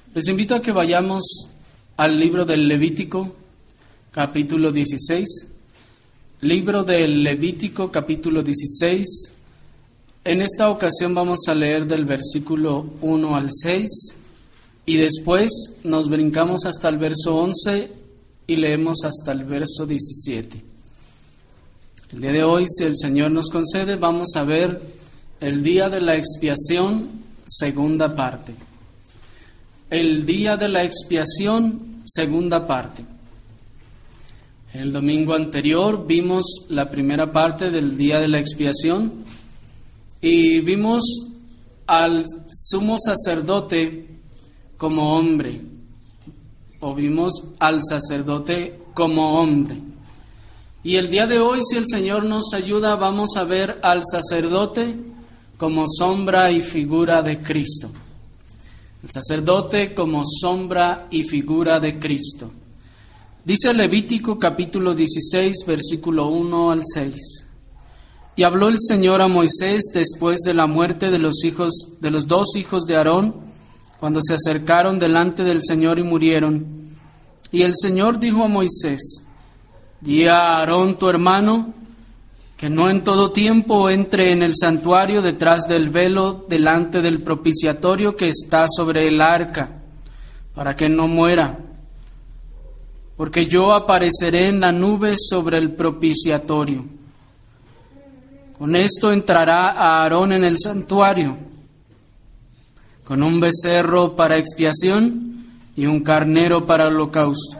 Les invito a que vayamos al libro del Levítico, capítulo 16. Libro del Levítico, capítulo 16. En esta ocasión vamos a leer del versículo 1 al 6 y después nos brincamos hasta el verso 11 y leemos hasta el verso 17. El día de hoy, si el Señor nos concede, vamos a ver el día de la expiación, segunda parte. El día de la expiación, segunda parte. El domingo anterior vimos la primera parte del día de la expiación y vimos al sumo sacerdote como hombre, o vimos al sacerdote como hombre. Y el día de hoy, si el Señor nos ayuda, vamos a ver al sacerdote como sombra y figura de Cristo. El sacerdote como sombra y figura de Cristo. Dice Levítico capítulo 16, versículo 1 al 6. Y habló el Señor a Moisés después de la muerte de los dos hijos de Aarón, cuando se acercaron delante del Señor y murieron. Y el Señor dijo a Moisés: Di a Aarón tu hermano que no en todo tiempo entre en el santuario detrás del velo delante del propiciatorio que está sobre el arca, para que no muera. Porque yo apareceré en la nube sobre el propiciatorio. Con esto entrará Aarón en el santuario, con un becerro para expiación y un carnero para holocausto.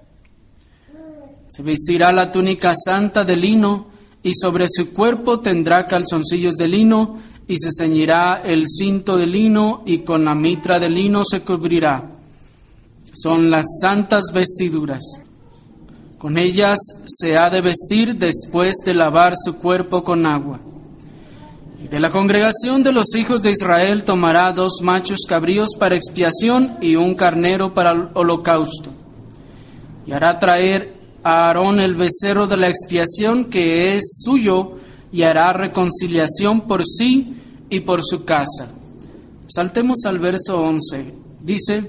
Se vestirá la túnica santa de lino, y sobre su cuerpo tendrá calzoncillos de lino, y se ceñirá el cinto de lino, y con la mitra de lino se cubrirá. Son las santas vestiduras. Con ellas se ha de vestir después de lavar su cuerpo con agua. Y de la congregación de los hijos de Israel tomará 2 machos cabríos para expiación y un carnero para el holocausto. Y hará traer a Aarón el becerro de la expiación que es suyo, y hará reconciliación por sí y por su casa. Saltemos al verso 11. Dice: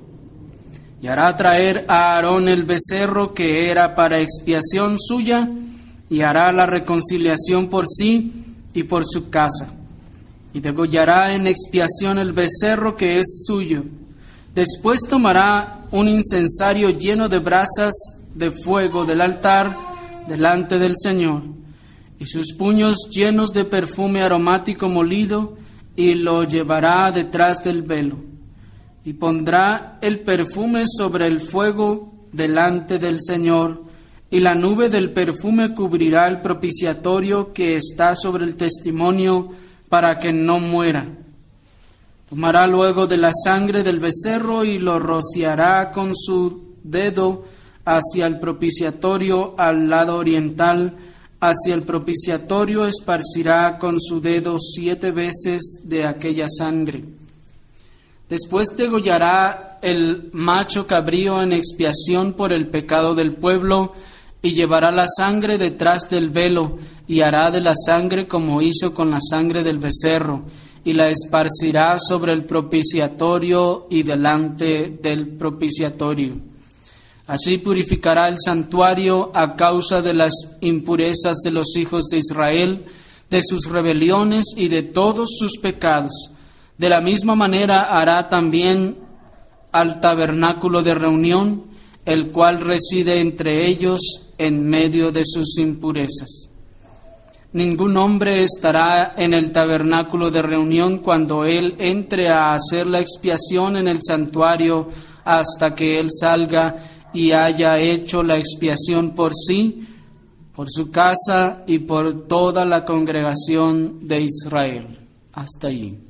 Y hará traer a Aarón el becerro que era para expiación suya, y hará la reconciliación por sí y por su casa. Y degollará en expiación el becerro que es suyo. Después tomará un incensario lleno de brasas de fuego del altar delante del Señor, y sus puños llenos de perfume aromático molido, y lo llevará detrás del velo, y pondrá el perfume sobre el fuego delante del Señor, y la nube del perfume cubrirá el propiciatorio que está sobre el testimonio, para que no muera. Tomará luego de la sangre del becerro y lo rociará con su dedo hacia el propiciatorio al lado oriental. Hacia el propiciatorio esparcirá con su dedo 7 veces de aquella sangre. Después degollará el macho cabrío en expiación por el pecado del pueblo, y llevará la sangre detrás del velo, y hará de la sangre como hizo con la sangre del becerro, y la esparcirá sobre el propiciatorio y delante del propiciatorio. Así purificará el santuario a causa de las impurezas de los hijos de Israel, de sus rebeliones y de todos sus pecados. De la misma manera hará también al tabernáculo de reunión, el cual reside entre ellos en medio de sus impurezas. Ningún hombre estará en el tabernáculo de reunión cuando él entre a hacer la expiación en el santuario, hasta que él salga y haya hecho la expiación por sí, por su casa y por toda la congregación de Israel. Hasta allí.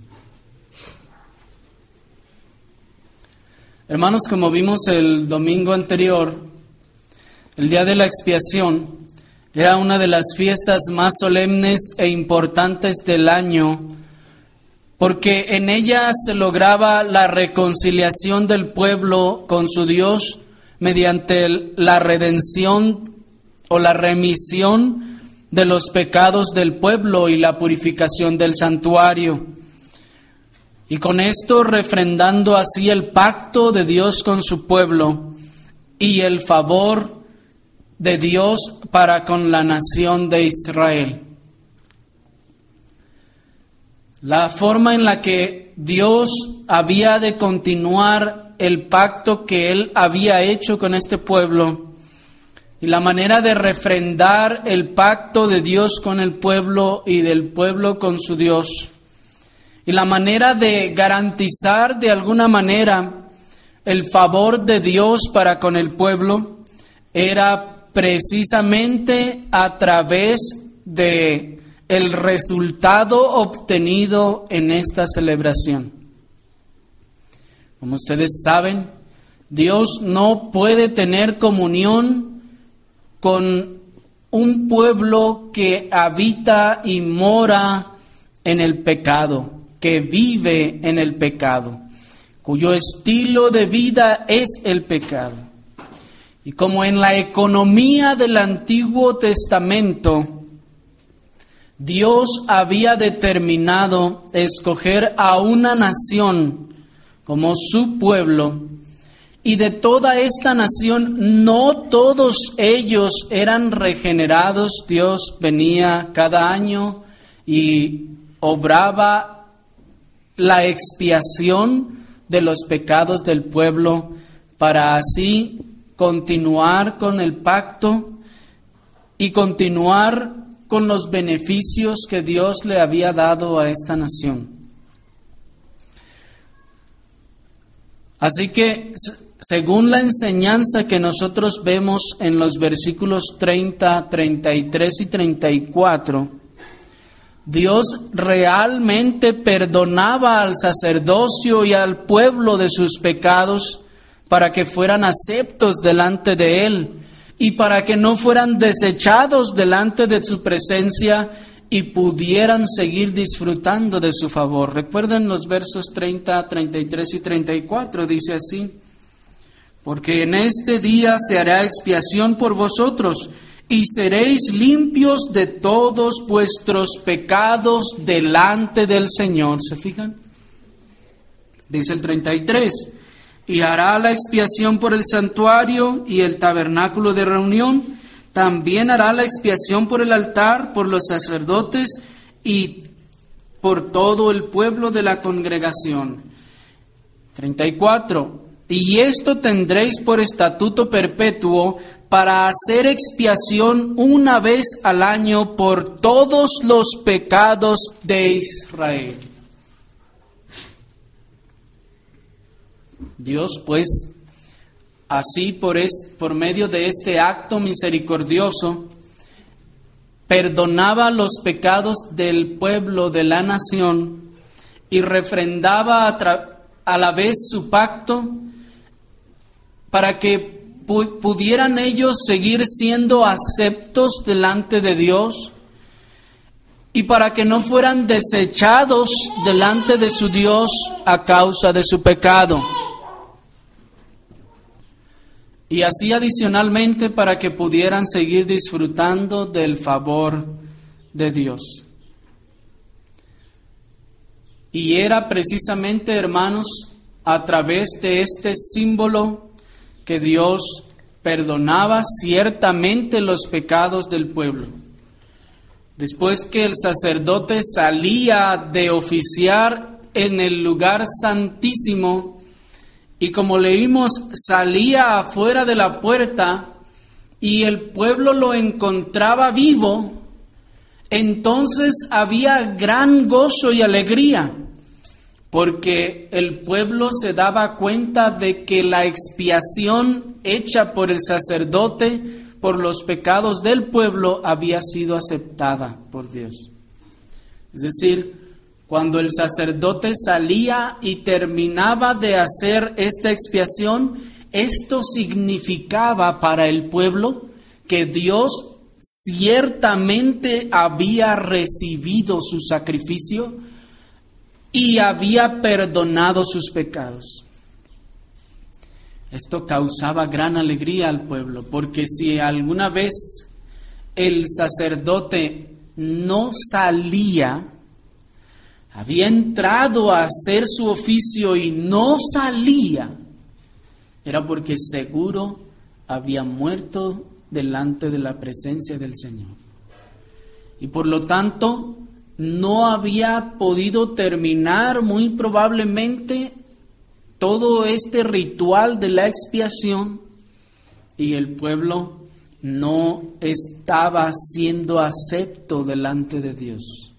Hermanos, como vimos el domingo anterior, el día de la expiación era una de las fiestas más solemnes e importantes del año, porque en ella se lograba la reconciliación del pueblo con su Dios mediante la redención o la remisión de los pecados del pueblo y la purificación del santuario. y con esto refrendando así el pacto de Dios con su pueblo y el favor de Dios para con la nación de Israel. La forma en la que Dios había de continuar el pacto que Él había hecho con este pueblo y la manera de refrendar el pacto de Dios con el pueblo y del pueblo con su Dios y la manera de garantizar de alguna manera el favor de Dios para con el pueblo era precisamente a través de el resultado obtenido en esta celebración. Como ustedes saben, Dios no puede tener comunión con un pueblo que habita y mora en el pecado, que vive en el pecado, cuyo estilo de vida es el pecado. Y como en la economía del Antiguo Testamento, Dios había determinado escoger a una nación como su pueblo, y de toda esta nación no todos ellos eran regenerados. Dios venía cada año y obraba la expiación de los pecados del pueblo para así continuar con el pacto y continuar con los beneficios que Dios le había dado a esta nación. Así que, según la enseñanza que nosotros vemos en los versículos 30, 33 y 34, Dios realmente perdonaba al sacerdocio y al pueblo de sus pecados para que fueran aceptos delante de Él y para que no fueran desechados delante de su presencia y pudieran seguir disfrutando de su favor. Recuerden los versos 30, 33 y 34, dice así: porque en este día se hará expiación por vosotros, y seréis limpios de todos vuestros pecados delante del Señor. ¿Se fijan? Dice el 33, y hará la expiación por el santuario y el tabernáculo de reunión. También hará la expiación por el altar, por los sacerdotes y por todo el pueblo de la congregación. 34. Y esto tendréis por estatuto perpetuo para hacer expiación una vez al año por todos los pecados de Israel. Dios, pues, así por medio de este acto misericordioso, perdonaba los pecados del pueblo, de la nación, y refrendaba a la vez su pacto para que pudieran ellos seguir siendo aceptos delante de Dios y para que no fueran desechados delante de su Dios a causa de su pecado. Y así adicionalmente para que pudieran seguir disfrutando del favor de Dios. Y era precisamente, hermanos, a través de este símbolo que Dios perdonaba ciertamente los pecados del pueblo. Después que el sacerdote salía de oficiar en el lugar santísimo, y como leímos, salía afuera de la puerta y el pueblo lo encontraba vivo, entonces había gran gozo y alegría, porque el pueblo se daba cuenta de que la expiación hecha por el sacerdote por los pecados del pueblo había sido aceptada por Dios. Es decir, cuando el sacerdote salía y terminaba de hacer esta expiación, esto significaba para el pueblo que Dios ciertamente había recibido su sacrificio y había perdonado sus pecados. Esto causaba gran alegría al pueblo, porque si alguna vez el sacerdote no salía, había entrado a hacer su oficio y no salía, era porque seguro había muerto delante de la presencia del Señor. Y por lo tanto, no había podido terminar muy probablemente todo este ritual de la expiación, y el pueblo no estaba siendo acepto delante de Dios.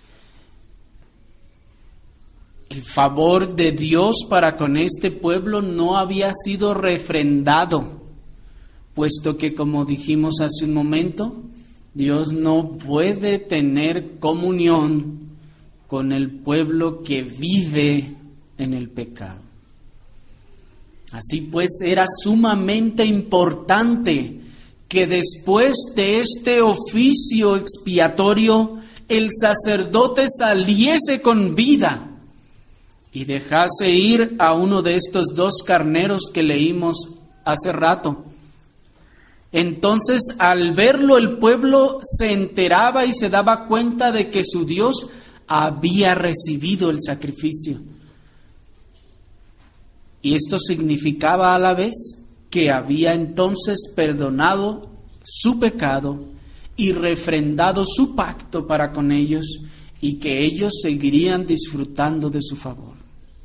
El favor de Dios para con este pueblo no había sido refrendado, puesto que, como dijimos hace un momento, Dios no puede tener comunión con el pueblo que vive en el pecado. Así pues, era sumamente importante que después de este oficio expiatorio, el sacerdote saliese con vida y dejase ir a uno de estos 2 carneros que leímos hace rato. Entonces, al verlo, el pueblo se enteraba y se daba cuenta de que su Dios había recibido el sacrificio. Y esto significaba a la vez que había entonces perdonado su pecado y refrendado su pacto para con ellos, y que ellos seguirían disfrutando de su favor.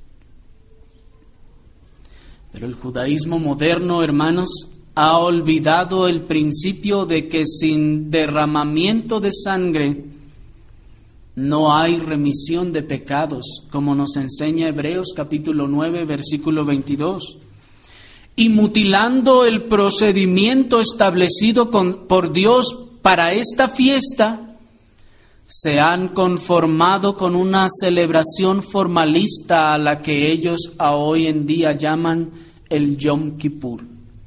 Pero el judaísmo moderno, hermanos, ha olvidado el principio de que sin derramamiento de sangre no hay remisión de pecados, como nos enseña Hebreos capítulo 9, versículo 22. Y mutilando el procedimiento establecido por Dios para esta fiesta, se han conformado con una celebración formalista a la que ellos a hoy en día llaman el Yom Kippur.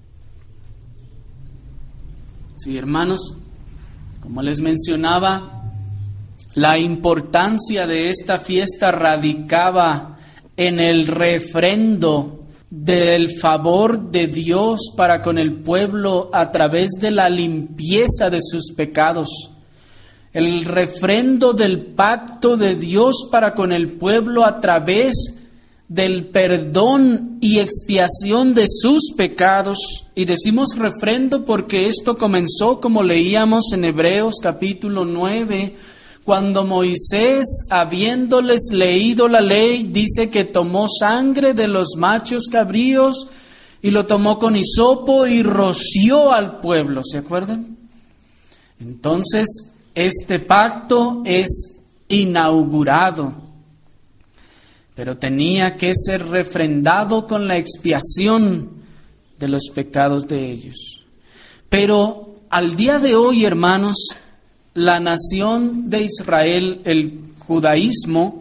Sí, hermanos, como les mencionaba, la importancia de esta fiesta radicaba en el refrendo del favor de Dios para con el pueblo a través de la limpieza de sus pecados. El refrendo del pacto de Dios para con el pueblo a través del perdón y expiación de sus pecados. Y decimos refrendo porque esto comenzó, como leíamos en Hebreos capítulo 9, cuando Moisés, habiéndoles leído la ley, dice que tomó sangre de los machos cabríos y lo tomó con hisopo y roció al pueblo, ¿se acuerdan? Entonces, este pacto es inaugurado, pero tenía que ser refrendado con la expiación de los pecados de ellos. Pero al día de hoy, hermanos, la nación de Israel, el judaísmo,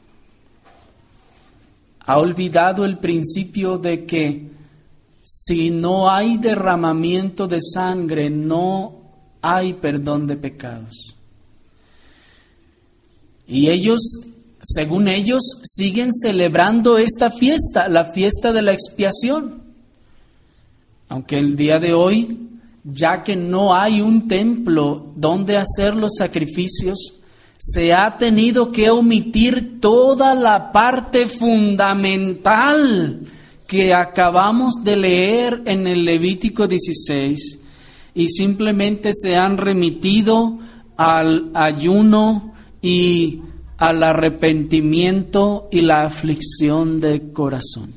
ha olvidado el principio de que si no hay derramamiento de sangre, no hay perdón de pecados. Y ellos, según ellos, siguen celebrando esta fiesta, la fiesta de la expiación. Aunque el día de hoy, ya que no hay un templo donde hacer los sacrificios, se ha tenido que omitir toda la parte fundamental que acabamos de leer en el Levítico 16 y simplemente se han remitido al ayuno y al arrepentimiento y la aflicción de corazón.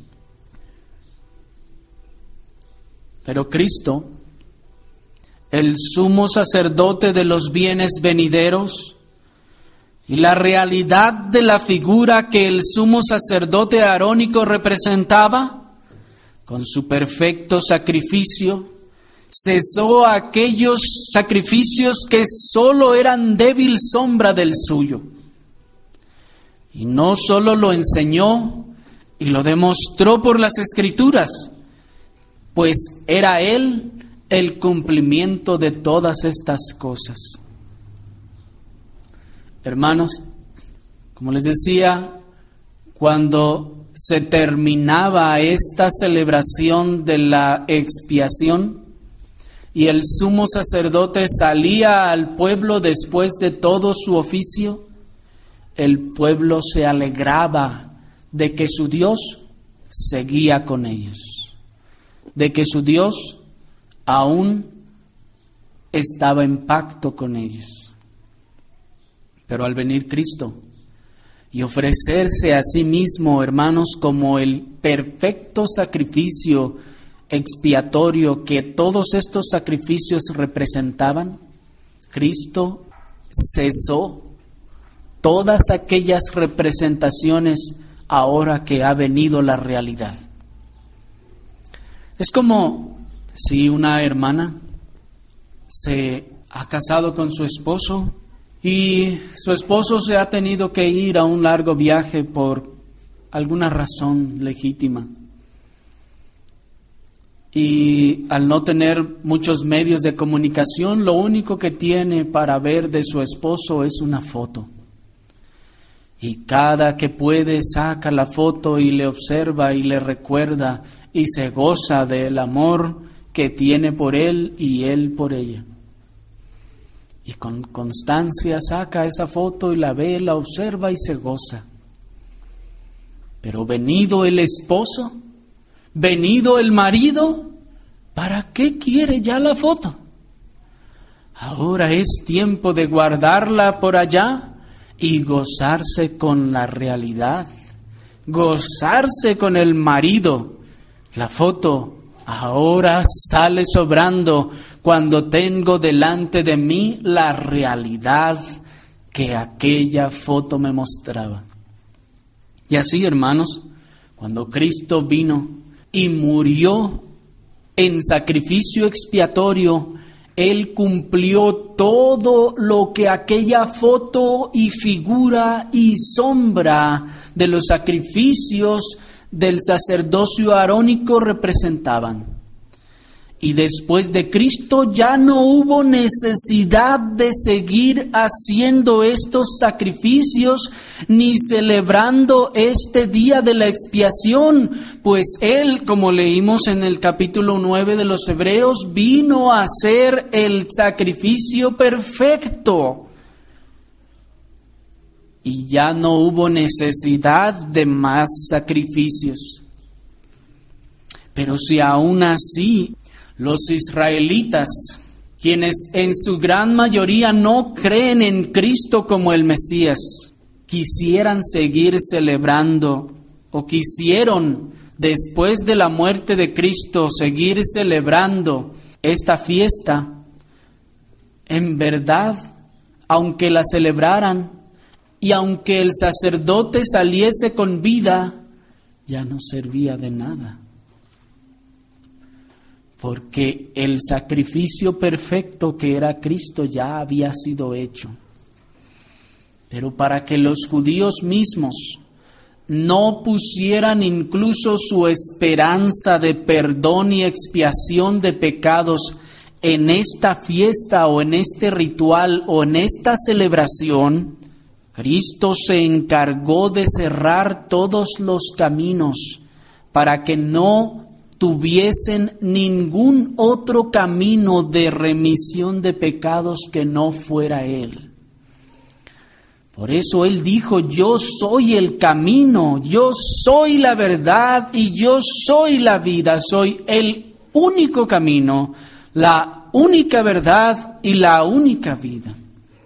Pero Cristo, el sumo sacerdote de los bienes venideros, y la realidad de la figura que el sumo sacerdote arónico representaba, con su perfecto sacrificio, cesó aquellos sacrificios que sólo eran débil sombra del suyo. Y no sólo lo enseñó y lo demostró por las Escrituras, pues era Él el cumplimiento de todas estas cosas. Hermanos, como les decía, cuando se terminaba esta celebración de la expiación y el sumo sacerdote salía al pueblo después de todo su oficio, el pueblo se alegraba de que su Dios seguía con ellos, de que su Dios aún estaba en pacto con ellos. Pero al venir Cristo y ofrecerse a sí mismo, hermanos, como el perfecto sacrificio expiatorio que todos estos sacrificios representaban, Cristo cesó todas aquellas representaciones ahora que ha venido la realidad. Es como si una hermana se ha casado con su esposo y su esposo se ha tenido que ir a un largo viaje por alguna razón legítima. Y al no tener muchos medios de comunicación, lo único que tiene para ver de su esposo es una foto. Y cada que puede saca la foto y le observa y le recuerda y se goza del amor que tiene por él y él por ella. Y con constancia saca esa foto y la ve, la observa y se goza. Pero venido el esposo, venido el marido, ¿para qué quiere ya la foto? Ahora es tiempo de guardarla por allá y gozarse con la realidad, gozarse con el marido. La foto ahora sale sobrando cuando tengo delante de mí la realidad que aquella foto me mostraba. Y así, hermanos, cuando Cristo vino y murió en sacrificio expiatorio, Él cumplió todo lo que aquella foto y figura y sombra de los sacrificios del sacerdocio arónico representaban. Y después de Cristo ya no hubo necesidad de seguir haciendo estos sacrificios ni celebrando este día de la expiación, pues Él, como leímos en el capítulo 9 de los Hebreos, vino a ser el sacrificio perfecto. Y ya no hubo necesidad de más sacrificios. Pero si aún así los israelitas, quienes en su gran mayoría no creen en Cristo como el Mesías, quisieran seguir celebrando o quisieron, después de la muerte de Cristo, seguir celebrando esta fiesta, en verdad, aunque la celebraran y aunque el sacerdote saliese con vida, ya no servía de nada. Porque el sacrificio perfecto que era Cristo ya había sido hecho. Pero para que los judíos mismos no pusieran incluso su esperanza de perdón y expiación de pecados en esta fiesta o en este ritual o en esta celebración, Cristo se encargó de cerrar todos los caminos para que no tuviesen ningún otro camino de remisión de pecados que no fuera Él. Por eso Él dijo: yo soy el camino, yo soy la verdad y yo soy la vida. Soy el único camino, la única verdad y la única vida.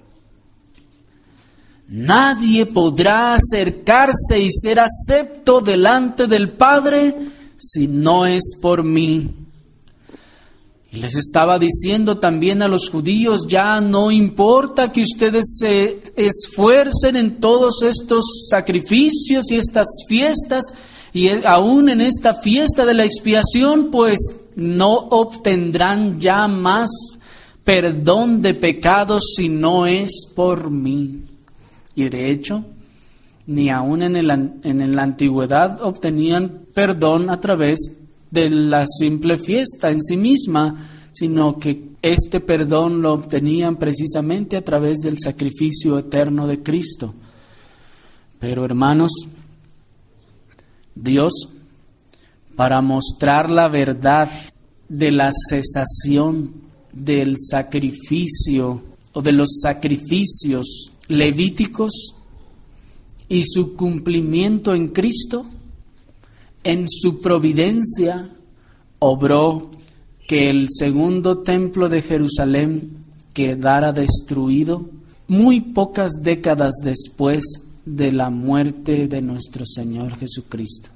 Nadie podrá acercarse y ser acepto delante del Padre si no es por mí. Y les estaba diciendo también a los judíos: ya no importa que ustedes se esfuercen en todos estos sacrificios y estas fiestas, y aún en esta fiesta de la expiación, pues no obtendrán ya más perdón de pecados si no es por mí. Y de hecho, ni aún en la antigüedad obtenían perdón a través de la simple fiesta en sí misma, sino que este perdón lo obtenían precisamente a través del sacrificio eterno de Cristo. Pero hermanos, Dios, para mostrar la verdad de la cesación del sacrificio o de los sacrificios levíticos, y su cumplimiento en Cristo, en su providencia, obró que el segundo templo de Jerusalén quedara destruido muy pocas décadas después de la muerte de nuestro Señor Jesucristo.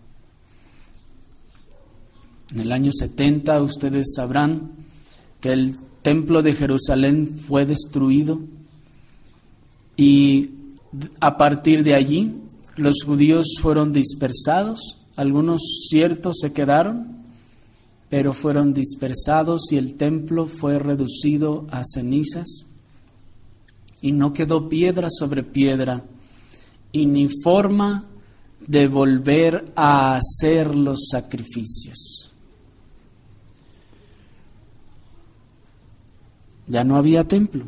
En el año 70 ustedes sabrán que el templo de Jerusalén fue destruido y a partir de allí los judíos fueron dispersados. Algunos ciertos se quedaron, pero fueron dispersados y el templo fue reducido a cenizas y no quedó piedra sobre piedra y ni forma de volver a hacer los sacrificios. Ya no había templo,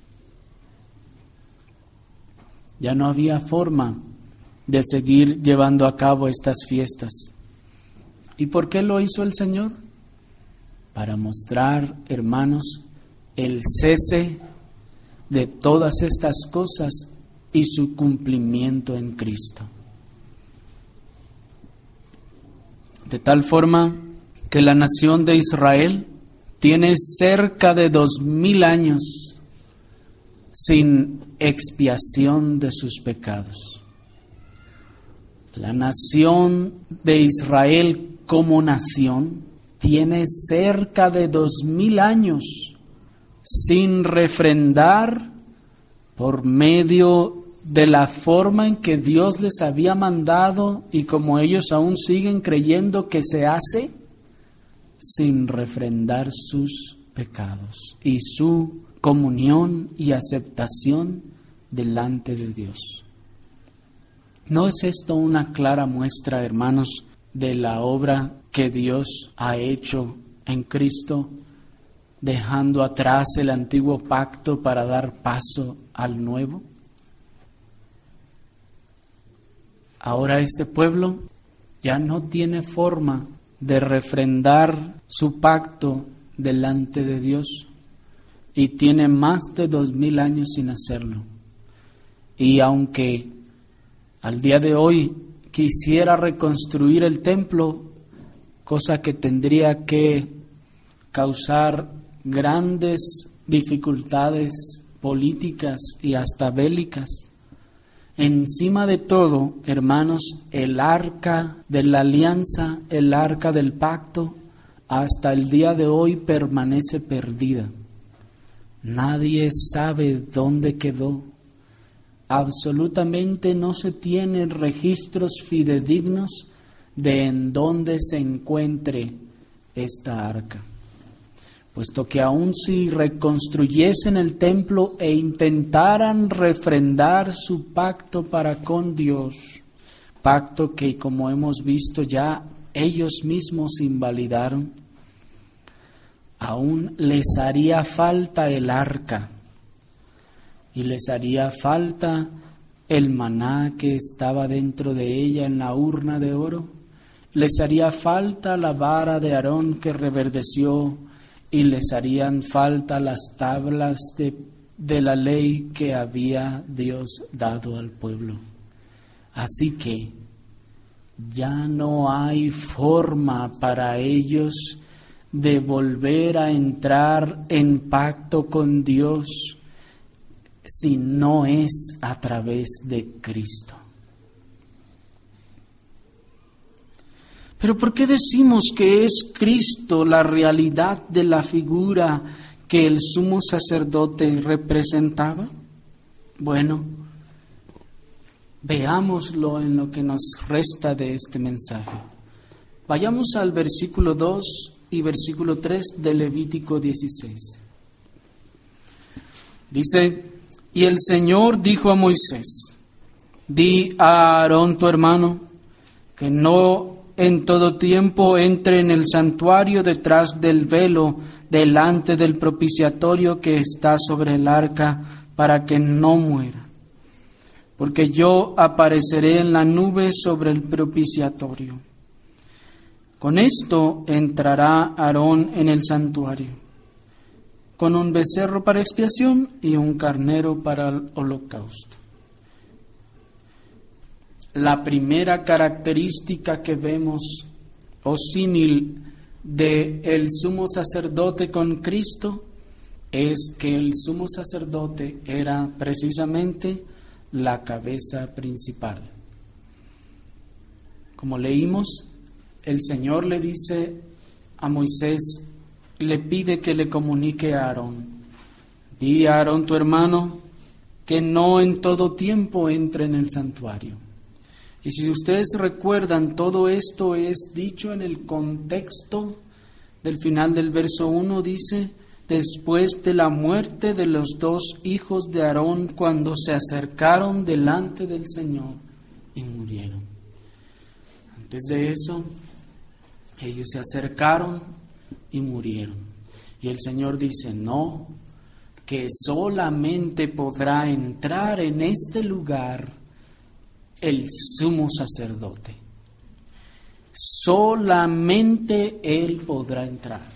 ya no había forma de seguir llevando a cabo estas fiestas. ¿Y por qué lo hizo el Señor? Para mostrar, hermanos, el cese de todas estas cosas y su cumplimiento en Cristo. De tal forma que la nación de Israel tiene cerca de 2000 años sin expiación de sus pecados. La nación de Israel como nación tiene cerca de 2000 años sin refrendar por medio de la forma en que Dios les había mandado y como ellos aún siguen creyendo que se hace, sin refrendar sus pecados y su comunión y aceptación delante de Dios. ¿No es esto una clara muestra, hermanos, de la obra que Dios ha hecho en Cristo, dejando atrás el antiguo pacto para dar paso al nuevo? Ahora este pueblo ya no tiene forma de refrendar su pacto delante de Dios y tiene más de 2000 años sin hacerlo. Y aunque al día de hoy quisiera reconstruir el templo, cosa que tendría que causar grandes dificultades políticas y hasta bélicas, encima de todo, hermanos, el arca de la alianza, el arca del pacto, hasta el día de hoy permanece perdida. Nadie sabe dónde quedó. Absolutamente no se tienen registros fidedignos de en dónde se encuentre esta arca. Puesto que aun si reconstruyesen el templo e intentaran refrendar su pacto para con Dios, pacto que, como hemos visto ya, ellos mismos invalidaron, aún les haría falta el arca y les haría falta el maná que estaba dentro de ella en la urna de oro, les haría falta la vara de Aarón que reverdeció y les harían falta las tablas de la ley que había Dios dado al pueblo. Así que ya no hay forma para ellos de volver a entrar en pacto con Dios si no es a través de Cristo. Pero ¿por qué decimos que es Cristo la realidad de la figura que el sumo sacerdote representaba? Bueno, veámoslo en lo que nos resta de este mensaje. Vayamos al versículo 2 y versículo 3 de Levítico 16. Dice: y el Señor dijo a Moisés: di a Aarón tu hermano que no en todo tiempo entre en el santuario detrás del velo delante del propiciatorio que está sobre el arca, para que no muera. Porque yo apareceré en la nube sobre el propiciatorio. Con esto entrará Aarón en el santuario, con un becerro para expiación y un carnero para el holocausto. la primera característica que vemos o símil de el sumo sacerdote con Cristo es que el sumo sacerdote era precisamente la cabeza principal. Como leímos, el Señor le dice a Moisés, le pide que le comunique a Aarón: di a Aarón tu hermano que no en todo tiempo entre en el santuario. Y si ustedes recuerdan, todo esto es dicho en el contexto del final del verso 1, dice: después de la muerte de los dos hijos de Aarón, cuando se acercaron delante del Señor y murieron. Antes de eso, ellos se acercaron y murieron. Y el Señor dice: no, que solamente podrá entrar en este lugar el sumo sacerdote. Solamente Él podrá entrar.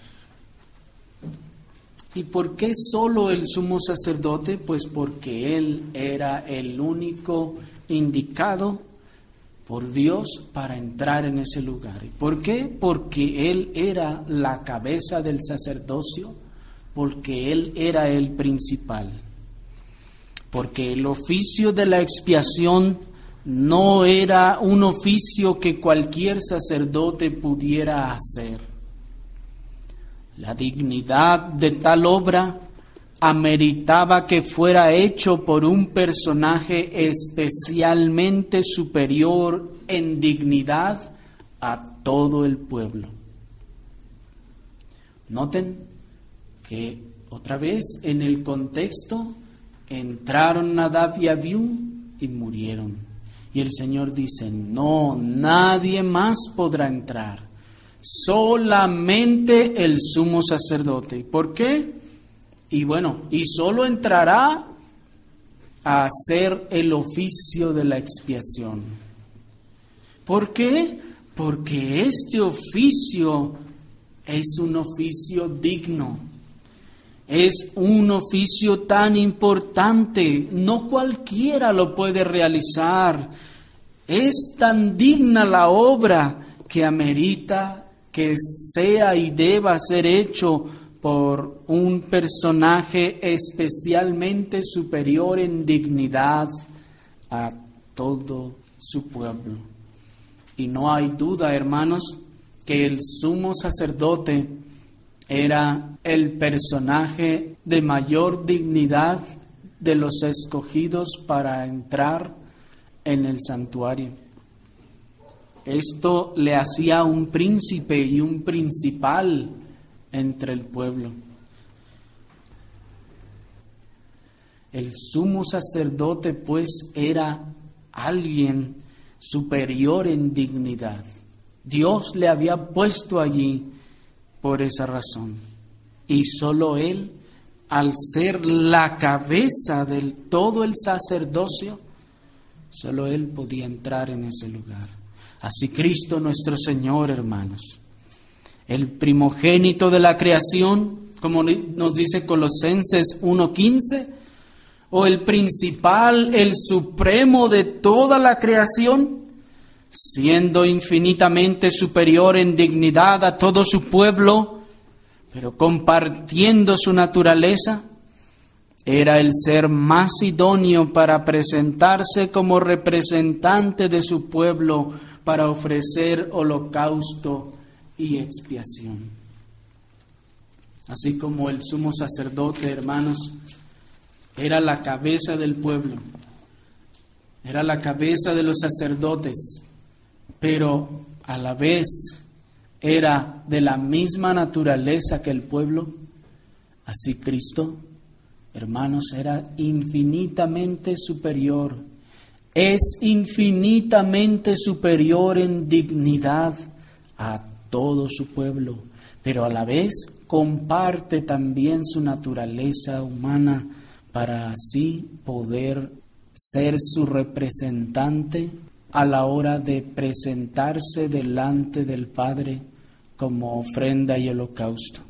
¿Y por qué solo el sumo sacerdote? Pues porque Él era el único indicado por Dios para entrar en ese lugar. ¿Y por qué? Porque Él era la cabeza del sacerdocio, porque Él era el principal. Porque el oficio de la expiación no era un oficio que cualquier sacerdote pudiera hacer. La dignidad de tal obra ameritaba que fuera hecho por un personaje especialmente superior en dignidad a todo el pueblo. Noten que otra vez en el contexto entraron Nadab y Abiú y murieron. Y el Señor dice: no, nadie más podrá entrar. Solamente el sumo sacerdote. ¿Por qué? Y bueno, y solo entrará a hacer el oficio de la expiación. ¿Por qué? Porque este oficio es un oficio digno. Es un oficio tan importante, no cualquiera lo puede realizar. Es tan digna la obra que amerita que sea y deba ser hecho por un personaje especialmente superior en dignidad a todo su pueblo. Y no hay duda, hermanos, que el sumo sacerdote era el personaje de mayor dignidad de los escogidos para entrar en el santuario. Esto le hacía un príncipe y un principal entre el pueblo. El sumo sacerdote, pues, era alguien superior en dignidad. Dios le había puesto allí por esa razón. Y solo Él, al ser la cabeza del todo el sacerdocio, solo Él podía entrar en ese lugar. Así Cristo nuestro Señor, hermanos, el primogénito de la creación, como nos dice Colosenses 1:15, o el principal, el supremo de toda la creación, siendo infinitamente superior en dignidad a todo su pueblo, pero compartiendo su naturaleza, era el ser más idóneo para presentarse como representante de su pueblo para ofrecer holocausto y expiación. Así como el sumo sacerdote, hermanos, era la cabeza del pueblo, era la cabeza de los sacerdotes, pero a la vez era de la misma naturaleza que el pueblo, así Cristo, hermanos, era infinitamente superior. Es infinitamente superior en dignidad a todo su pueblo, pero a la vez comparte también su naturaleza humana para así poder ser su representante a la hora de presentarse delante del Padre como ofrenda y holocausto.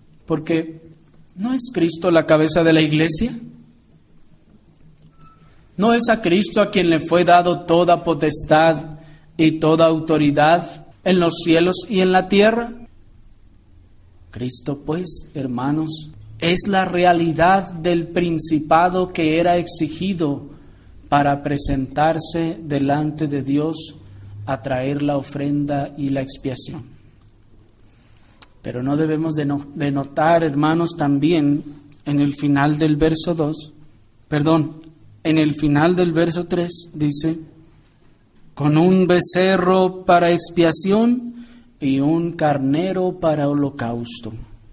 Porque ¿no es Cristo la cabeza de la iglesia? ¿No es a Cristo a quien le fue dado toda potestad y toda autoridad en los cielos y en la tierra? Cristo, pues, hermanos, es la realidad del principado que era exigido para presentarse delante de Dios a traer la ofrenda y la expiación. Pero no debemos de notar, hermanos, también en el final del verso 2, en el final del verso 3 dice, con un becerro para expiación y un carnero para holocausto.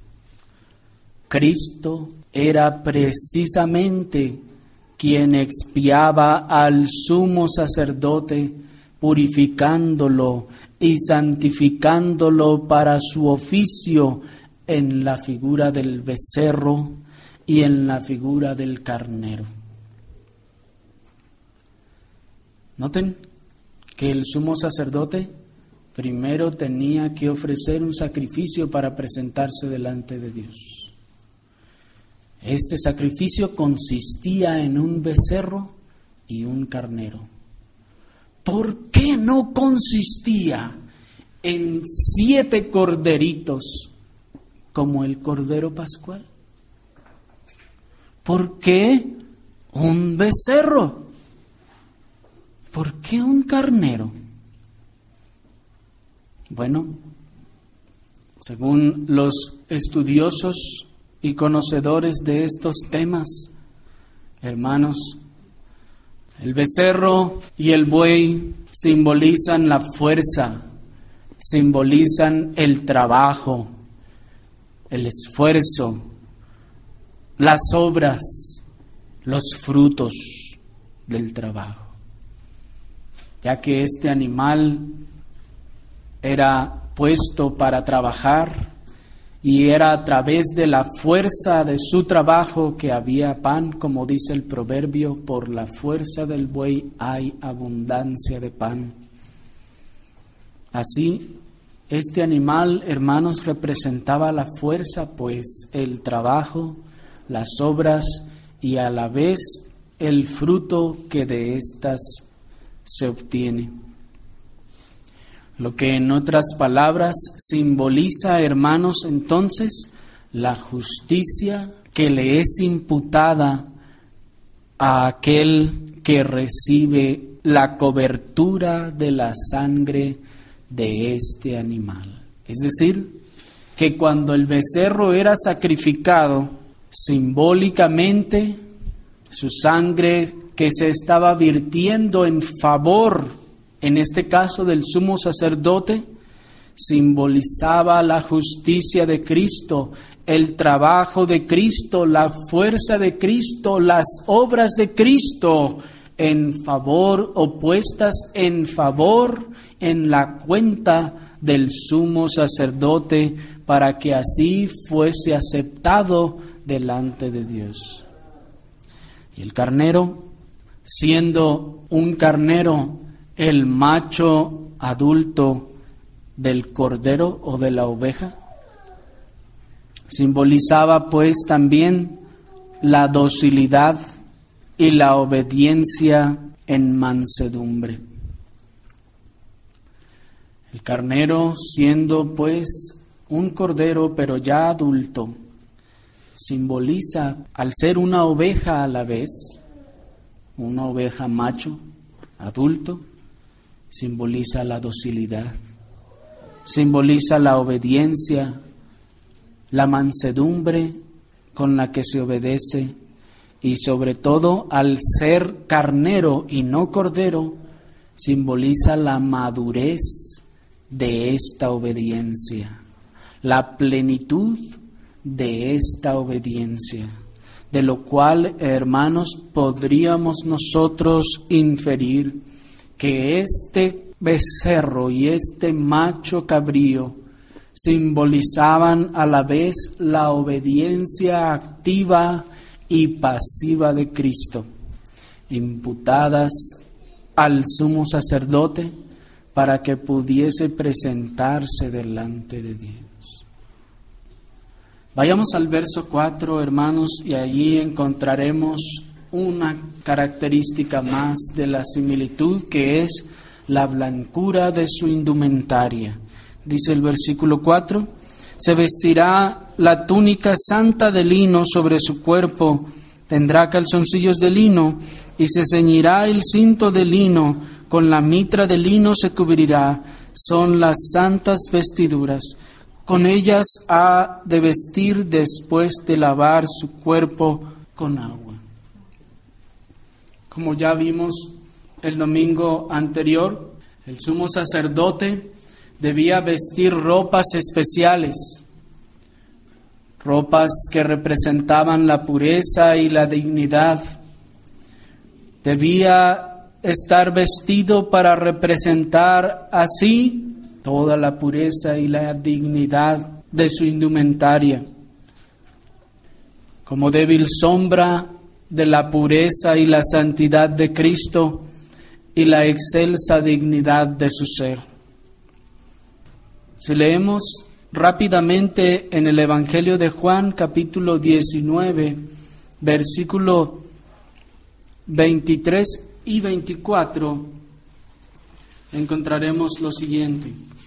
Cristo era precisamente quien expiaba al sumo sacerdote, purificándolo y santificándolo para su oficio en la figura del becerro y en la figura del carnero. Noten que el sumo sacerdote primero tenía que ofrecer un sacrificio para presentarse delante de Dios. Este sacrificio consistía en un becerro y un carnero. ¿Por qué no consistía en 7 corderitos como el Cordero Pascual? ¿Por qué un becerro? ¿Por qué un carnero? Bueno, según los estudiosos y conocedores de estos temas, hermanos, el becerro y el buey simbolizan la fuerza, simbolizan el trabajo, el esfuerzo, las obras, los frutos del trabajo. Ya que este animal era puesto para trabajar y era a través de la fuerza de su trabajo que había pan, como dice el proverbio, por la fuerza del buey hay abundancia de pan. Así, este animal, hermanos, representaba la fuerza, pues el trabajo, las obras y a la vez el fruto que de éstas se obtiene. Lo que en otras palabras simboliza, hermanos, entonces, la justicia que le es imputada a aquel que recibe la cobertura de la sangre de este animal. Es decir, que cuando el becerro era sacrificado, simbólicamente, su sangre que se estaba virtiendo en favor, en este caso del sumo sacerdote, simbolizaba la justicia de Cristo, el trabajo de Cristo, la fuerza de Cristo, las obras de Cristo en favor o puestas en favor en la cuenta del sumo sacerdote para que así fuese aceptado delante de Dios. Y el carnero, siendo un carnero, el macho adulto del cordero o de la oveja, simbolizaba pues también la docilidad y la obediencia en mansedumbre. El carnero, siendo pues un cordero pero ya adulto, simboliza, al ser una oveja a la vez, una oveja macho, adulto, simboliza la docilidad, simboliza la obediencia, la mansedumbre con la que se obedece y sobre todo al ser carnero y no cordero, simboliza la madurez de esta obediencia, la plenitud de esta obediencia, de lo cual, hermanos, podríamos nosotros inferir que este becerro y este macho cabrío simbolizaban a la vez la obediencia activa y pasiva de Cristo, imputadas al sumo sacerdote para que pudiese presentarse delante de Dios. Vayamos al verso 4, hermanos, y allí encontraremos una característica más de la similitud, que es la blancura de su indumentaria. Dice el versículo 4, se vestirá la túnica santa de lino sobre su cuerpo, tendrá calzoncillos de lino y se ceñirá el cinto de lino, con la mitra de lino se cubrirá, son las santas vestiduras. Con ellas ha de vestir después de lavar su cuerpo con agua. Como ya vimos el domingo anterior, el sumo sacerdote debía vestir ropas especiales, ropas que representaban la pureza y la dignidad. Debía estar vestido para representar así toda la pureza y la dignidad de su indumentaria, como débil sombra de la pureza y la santidad de Cristo y la excelsa dignidad de su ser. Si leemos rápidamente en el Evangelio de Juan, capítulo 19, versículo 23 y 24, encontraremos lo siguiente.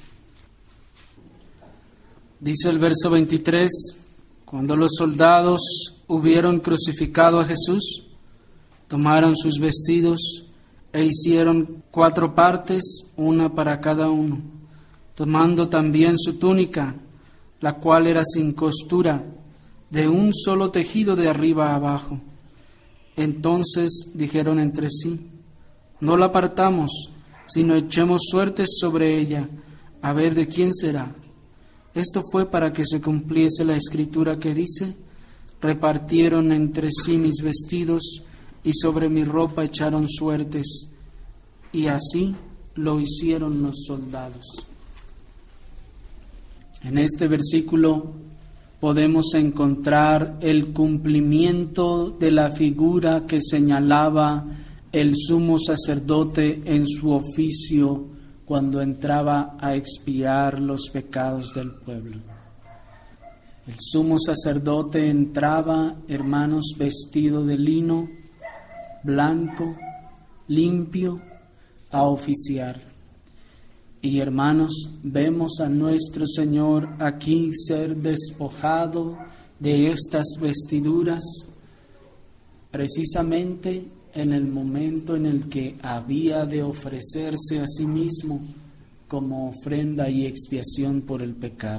Dice el verso 23, cuando los soldados hubieron crucificado a Jesús, tomaron sus vestidos e hicieron 4 partes, una para cada uno, tomando también su túnica, la cual era sin costura, de un solo tejido de arriba a abajo. Entonces dijeron entre sí, no la partamos, sino echemos suertes sobre ella, a ver de quién será. Esto fue para que se cumpliese la escritura que dice, repartieron entre sí mis vestidos y sobre mi ropa echaron suertes. Y así lo hicieron los soldados. En este versículo podemos encontrar el cumplimiento de la figura que señalaba el sumo sacerdote en su oficio cuando entraba a expiar los pecados del pueblo. El sumo sacerdote entraba, hermanos, vestido de lino blanco, limpio, a oficiar. Y hermanos, vemos a nuestro Señor aquí ser despojado de estas vestiduras precisamente en el momento en el que había de ofrecerse a sí mismo como ofrenda y expiación por el pecado.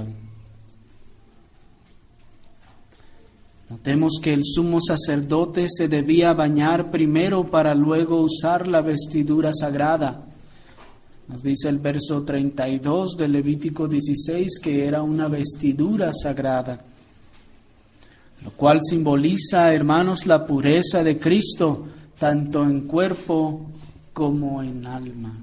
Notemos que el sumo sacerdote se debía bañar primero para luego usar la vestidura sagrada. Nos dice el verso 32 de Levítico 16 que era una vestidura sagrada, lo cual simboliza, hermanos, la pureza de Cristo, tanto en cuerpo como en alma.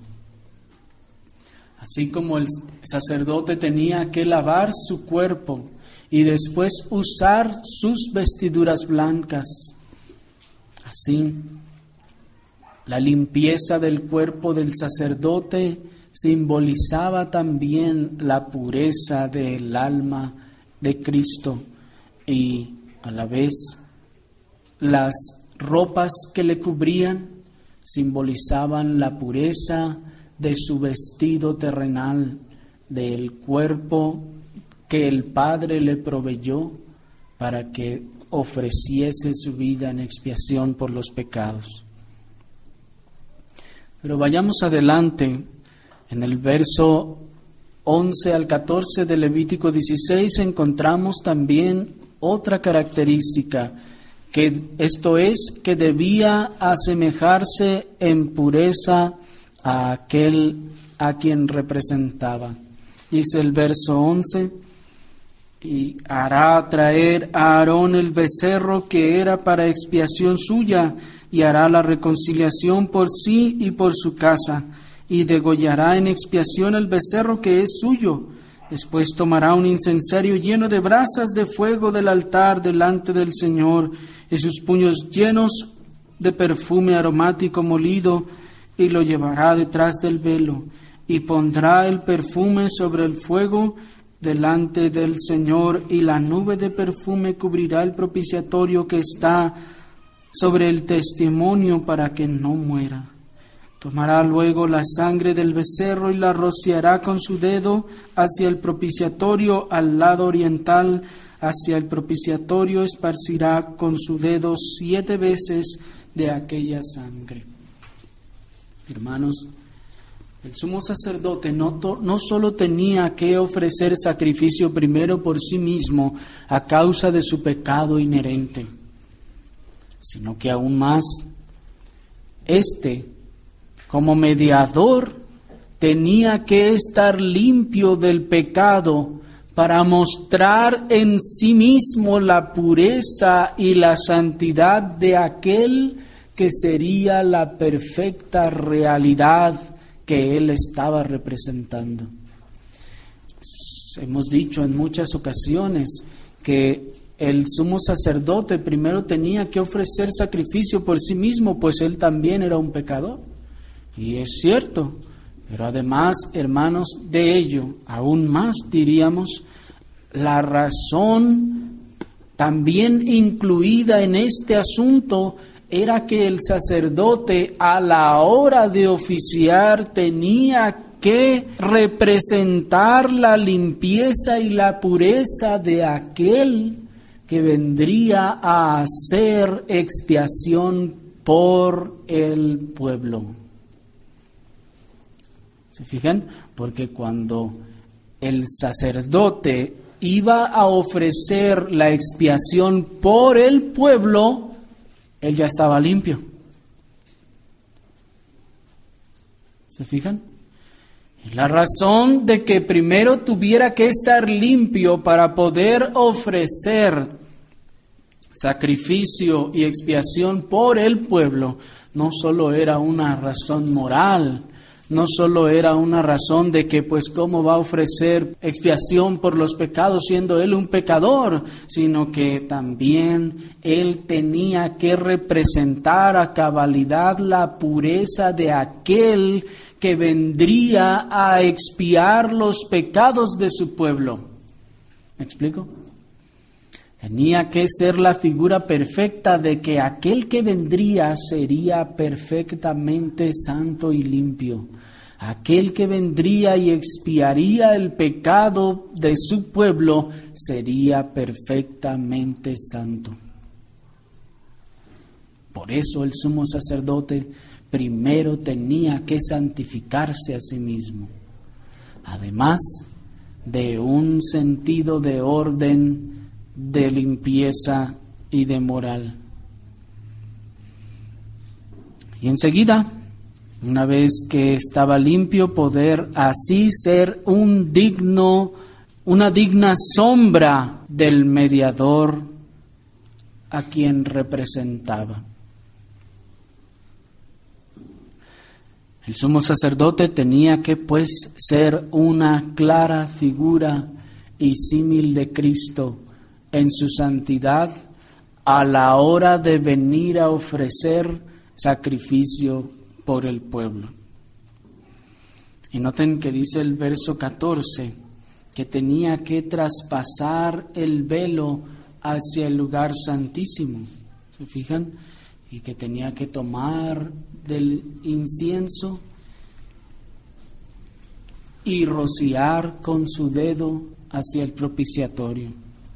Así como el sacerdote tenía que lavar su cuerpo y después usar sus vestiduras blancas, así la limpieza del cuerpo del sacerdote simbolizaba también la pureza del alma de Cristo, y a la vez las ropas que le cubrían simbolizaban la pureza de su vestido terrenal, del cuerpo que el Padre le proveyó para que ofreciese su vida en expiación por los pecados. Pero vayamos adelante, en el verso 11 al 14 de Levítico 16 encontramos también otra característica, que esto es que debía asemejarse en pureza a aquel a quien representaba. Dice el verso 11, y hará traer a Aarón el becerro que era para expiación suya, y hará la reconciliación por sí y por su casa, y degollará en expiación el becerro que es suyo. Después tomará un incensario lleno de brasas de fuego del altar delante del Señor, y sus puños llenos de perfume aromático molido, y lo llevará detrás del velo, y pondrá el perfume sobre el fuego delante del Señor, y la nube de perfume cubrirá el propiciatorio que está sobre el testimonio para que no muera. Tomará luego la sangre del becerro y la rociará con su dedo hacia el propiciatorio al lado oriental. Hacia el propiciatorio esparcirá con su dedo 7 veces de aquella sangre. Hermanos, el sumo sacerdote no solo tenía que ofrecer sacrificio primero por sí mismo a causa de su pecado inherente, sino que aún más, como mediador, tenía que estar limpio del pecado para mostrar en sí mismo la pureza y la santidad de aquel que sería la perfecta realidad que él estaba representando. Hemos dicho en muchas ocasiones que el sumo sacerdote primero tenía que ofrecer sacrificio por sí mismo, pues él también era un pecador. Y es cierto, pero además, hermanos, de ello, aún más diríamos, la razón también incluida en este asunto era que el sacerdote a la hora de oficiar tenía que representar la limpieza y la pureza de aquel que vendría a hacer expiación por el pueblo. ¿Se fijan? Porque cuando el sacerdote iba a ofrecer la expiación por el pueblo, él ya estaba limpio. ¿Se fijan? La razón de que primero tuviera que estar limpio para poder ofrecer sacrificio y expiación por el pueblo no solo era una razón moral, no solo era una razón de que pues cómo va a ofrecer expiación por los pecados siendo él un pecador, sino que también él tenía que representar a cabalidad la pureza de aquel que vendría a expiar los pecados de su pueblo. ¿Me explico? Tenía que ser la figura perfecta de que aquel que vendría sería perfectamente santo y limpio. Aquel que vendría y expiaría el pecado de su pueblo sería perfectamente santo. Por eso el sumo sacerdote primero tenía que santificarse a sí mismo, además de un sentido de orden, de limpieza y de moral. Y enseguida, una vez que estaba limpio, poder así ser una digna sombra del mediador a quien representaba. El sumo sacerdote tenía que, pues, ser una clara figura y símil de Cristo en su santidad a la hora de venir a ofrecer sacrificio por el pueblo. Y noten que dice el verso 14 que tenía que traspasar el velo hacia el lugar santísimo. ¿Se fijan? Y que tenía que tomar del incienso y rociar con su dedo hacia el propiciatorio.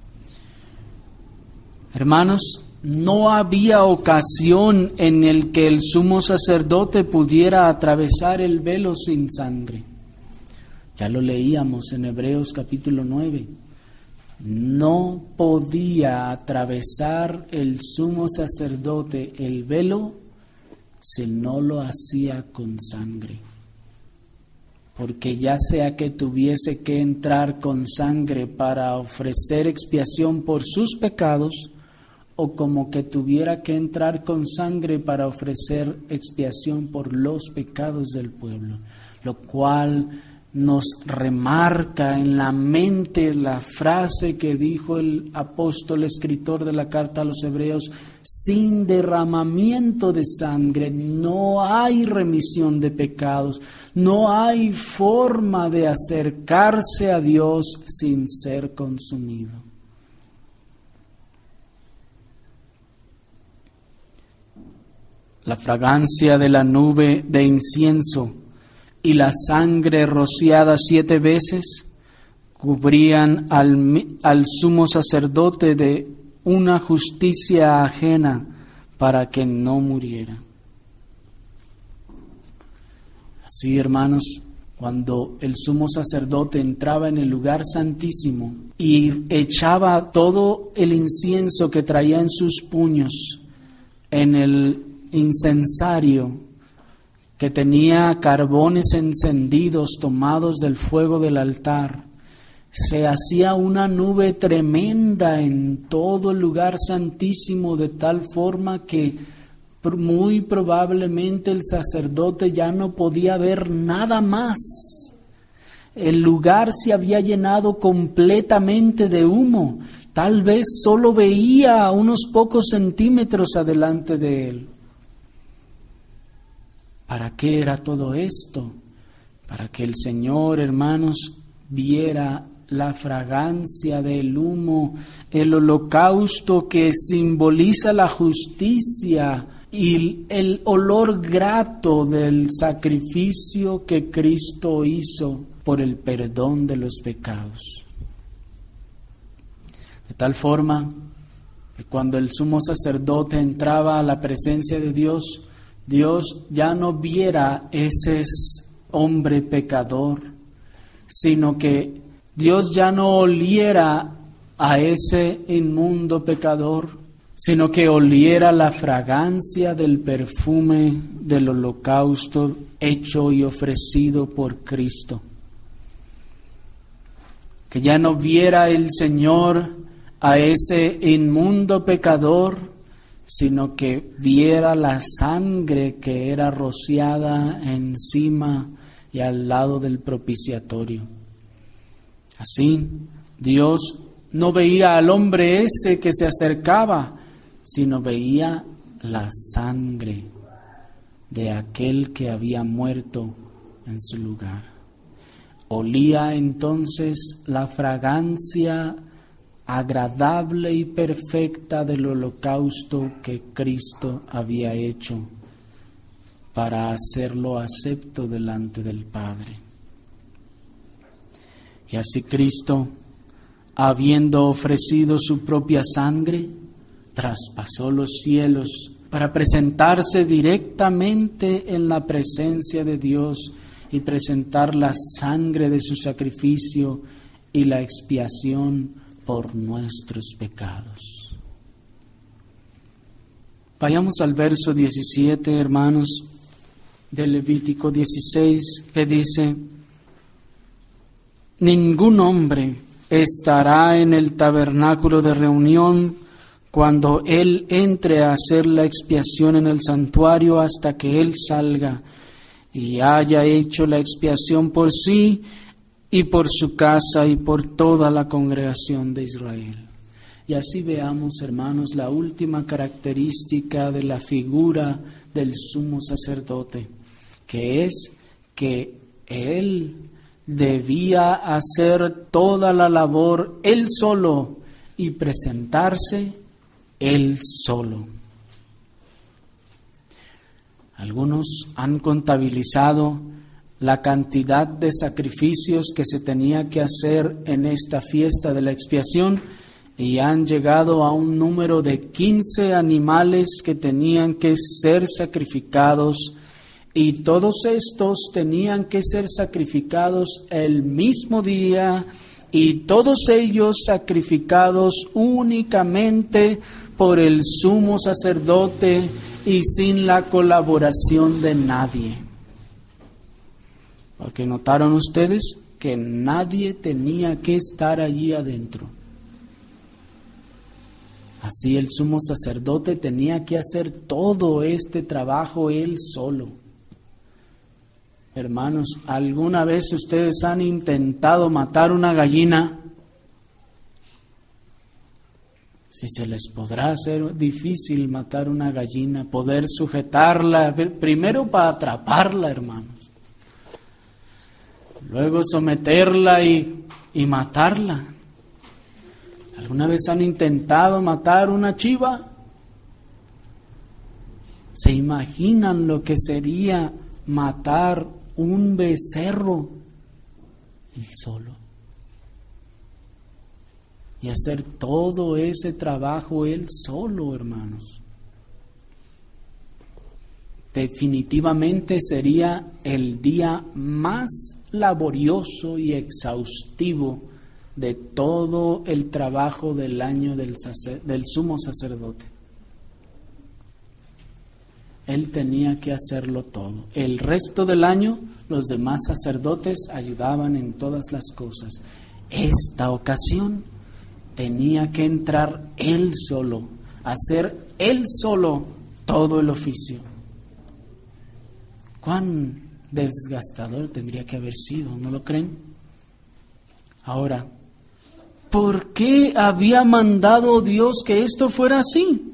Hermanos, no había ocasión en el que el sumo sacerdote pudiera atravesar el velo sin sangre. Ya lo leíamos en Hebreos capítulo 9. No podía atravesar el sumo sacerdote el velo si no lo hacía con sangre. Porque ya sea que tuviese que entrar con sangre para ofrecer expiación por sus pecados, o como que tuviera que entrar con sangre para ofrecer expiación por los pecados del pueblo, lo cual nos remarca en la mente la frase que dijo el apóstol escritor de la carta a los Hebreos: sin derramamiento de sangre no hay remisión de pecados, no hay forma de acercarse a Dios sin ser consumido. La fragancia de la nube de incienso y la sangre rociada 7 veces cubrían al sumo sacerdote de una justicia ajena para que no muriera. Así, hermanos, cuando el sumo sacerdote entraba en el lugar santísimo y echaba todo el incienso que traía en sus puños en el incensario que tenía carbones encendidos tomados del fuego del altar, se hacía una nube tremenda en todo el lugar santísimo, de tal forma que muy probablemente el sacerdote ya no podía ver nada más. El lugar se había llenado completamente de humo. Tal vez solo veía a unos pocos centímetros adelante de él. ¿Para qué era todo esto? Para que el Señor, hermanos, viera la fragancia del humo, el holocausto que simboliza la justicia y el olor grato del sacrificio que Cristo hizo por el perdón de los pecados. De tal forma que cuando el sumo sacerdote entraba a la presencia de Dios, Dios ya no viera ese hombre pecador, sino que Dios ya no oliera a ese inmundo pecador, sino que oliera la fragancia del perfume del holocausto hecho y ofrecido por Cristo. Que ya no viera el Señor a ese inmundo pecador, sino que viera la sangre que era rociada encima y al lado del propiciatorio. Así, Dios no veía al hombre ese que se acercaba, sino veía la sangre de aquel que había muerto en su lugar. Olía entonces la fragancia agradable y perfecta del holocausto que Cristo había hecho para hacerlo acepto delante del Padre. Y así Cristo, habiendo ofrecido su propia sangre, traspasó los cielos para presentarse directamente en la presencia de Dios y presentar la sangre de su sacrificio y la expiación por nuestros pecados. Vayamos al verso 17, hermanos, de Levítico 16, que dice: ningún hombre estará en el tabernáculo de reunión cuando él entre a hacer la expiación en el santuario hasta que él salga y haya hecho la expiación por sí y por su casa y por toda la congregación de Israel. Y así veamos, hermanos, la última característica de la figura del sumo sacerdote, que es que él debía hacer toda la labor él solo y presentarse él solo. Algunos han contabilizado la cantidad de sacrificios que se tenía que hacer en esta fiesta de la expiación y han llegado a un número de 15 animales que tenían que ser sacrificados, y todos estos tenían que ser sacrificados el mismo día, y todos ellos sacrificados únicamente por el sumo sacerdote y sin la colaboración de nadie. Porque notaron ustedes que nadie tenía que estar allí adentro. Así el sumo sacerdote tenía que hacer todo este trabajo él solo. Hermanos, ¿alguna vez ustedes han intentado matar una gallina? Si se les podrá hacer difícil matar una gallina, poder sujetarla, primero para atraparla, hermanos, luego someterla y matarla. ¿Alguna vez han intentado matar una chiva? ¿Se imaginan lo que sería matar un becerro él solo? Y hacer todo ese trabajo él solo, hermanos. Definitivamente sería el día más laborioso y exhaustivo de todo el trabajo del año del sumo sacerdote. Él tenía que hacerlo todo. El resto del año los demás sacerdotes ayudaban en todas las cosas. Esta ocasión tenía que entrar él solo, hacer él solo todo el oficio. ¿Cuán desgastador tendría que haber sido? ¿No lo creen? Ahora, ¿por qué había mandado Dios que esto fuera así?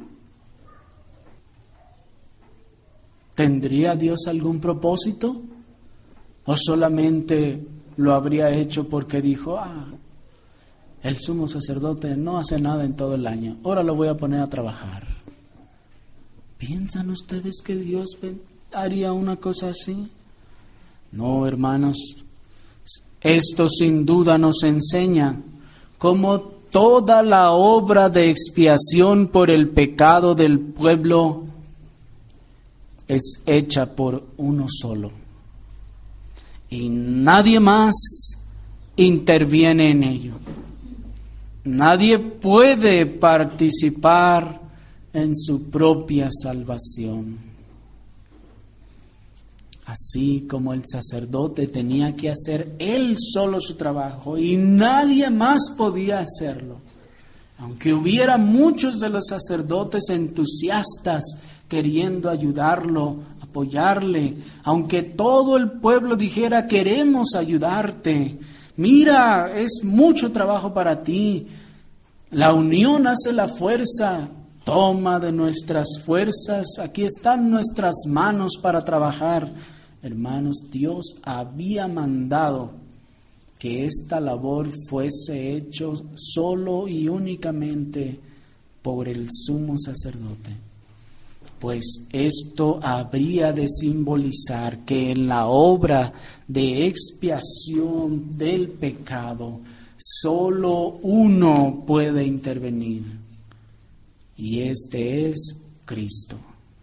¿Tendría Dios algún propósito? ¿O solamente lo habría hecho porque dijo, el sumo sacerdote no hace nada en todo el año, ahora lo voy a poner a trabajar? ¿Piensan ustedes que Dios haría una cosa así? No, hermanos, esto sin duda nos enseña cómo toda la obra de expiación por el pecado del pueblo es hecha por uno solo. Y nadie más interviene en ello. Nadie puede participar en su propia salvación. Así como el sacerdote tenía que hacer él solo su trabajo y nadie más podía hacerlo. Aunque hubiera muchos de los sacerdotes entusiastas queriendo ayudarlo, apoyarle, aunque todo el pueblo dijera queremos ayudarte, mira, es mucho trabajo para ti, la unión hace la fuerza, toma de nuestras fuerzas, aquí están nuestras manos para trabajar. Hermanos, Dios había mandado que esta labor fuese hecho solo y únicamente por el sumo sacerdote. Pues esto habría de simbolizar que en la obra de expiación del pecado solo uno puede intervenir, y este es Cristo.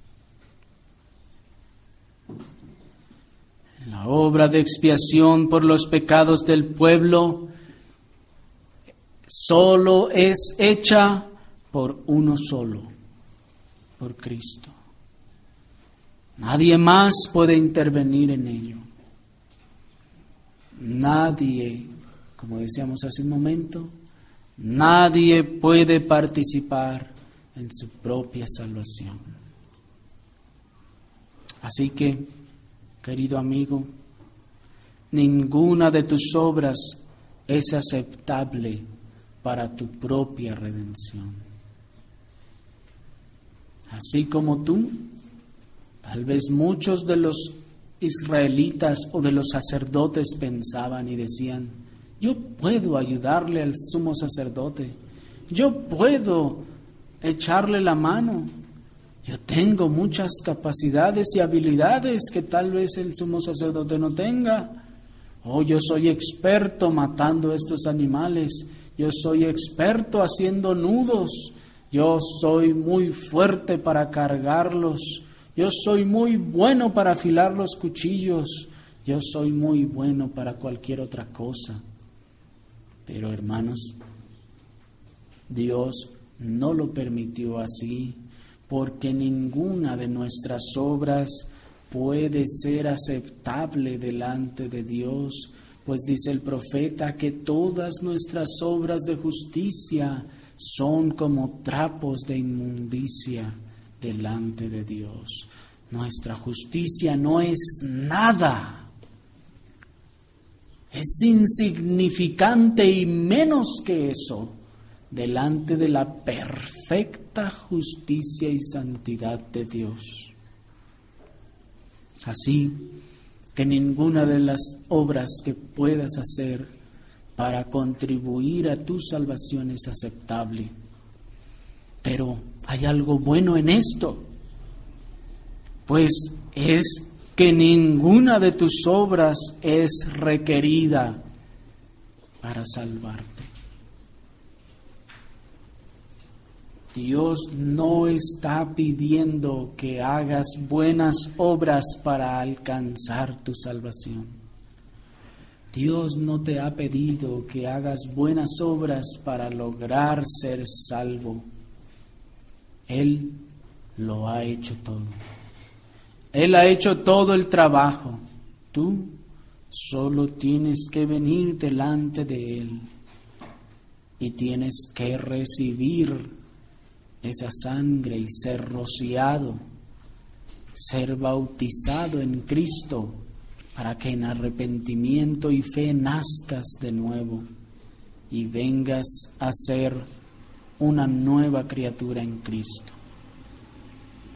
La obra de expiación por los pecados del pueblo solo es hecha por uno solo, por Cristo. Nadie más puede intervenir en ello. Nadie, como decíamos hace un momento, nadie puede participar en su propia salvación. Así que, querido amigo, ninguna de tus obras es aceptable para tu propia redención. Así como tú, tal vez muchos de los israelitas o de los sacerdotes pensaban y decían, yo puedo ayudarle al sumo sacerdote, yo puedo echarle la mano, yo tengo muchas capacidades y habilidades que tal vez el sumo sacerdote no tenga. Yo soy experto matando estos animales, yo soy experto haciendo nudos, yo soy muy fuerte para cargarlos, yo soy muy bueno para afilar los cuchillos, yo soy muy bueno para cualquier otra cosa. Pero hermanos, Dios no lo permitió así, porque ninguna de nuestras obras puede ser aceptable delante de Dios, pues dice el profeta que todas nuestras obras de justicia son como trapos de inmundicia delante de Dios. Nuestra justicia no es nada, es insignificante y menos que eso delante de la perfecta justicia y santidad de Dios. Así que ninguna de las obras que puedas hacer para contribuir a tu salvación es aceptable. Pero hay algo bueno en esto. pues es que ninguna de tus obras es requerida para salvarte. Dios no está pidiendo que hagas buenas obras para alcanzar tu salvación. Dios no te ha pedido que hagas buenas obras para lograr ser salvo. Él lo ha hecho todo. Él ha hecho todo el trabajo. Tú solo tienes que venir delante de Él y tienes que recibir esa sangre y ser rociado, ser bautizado en Cristo, para que en arrepentimiento y fe nazcas de nuevo y vengas a ser una nueva criatura en Cristo.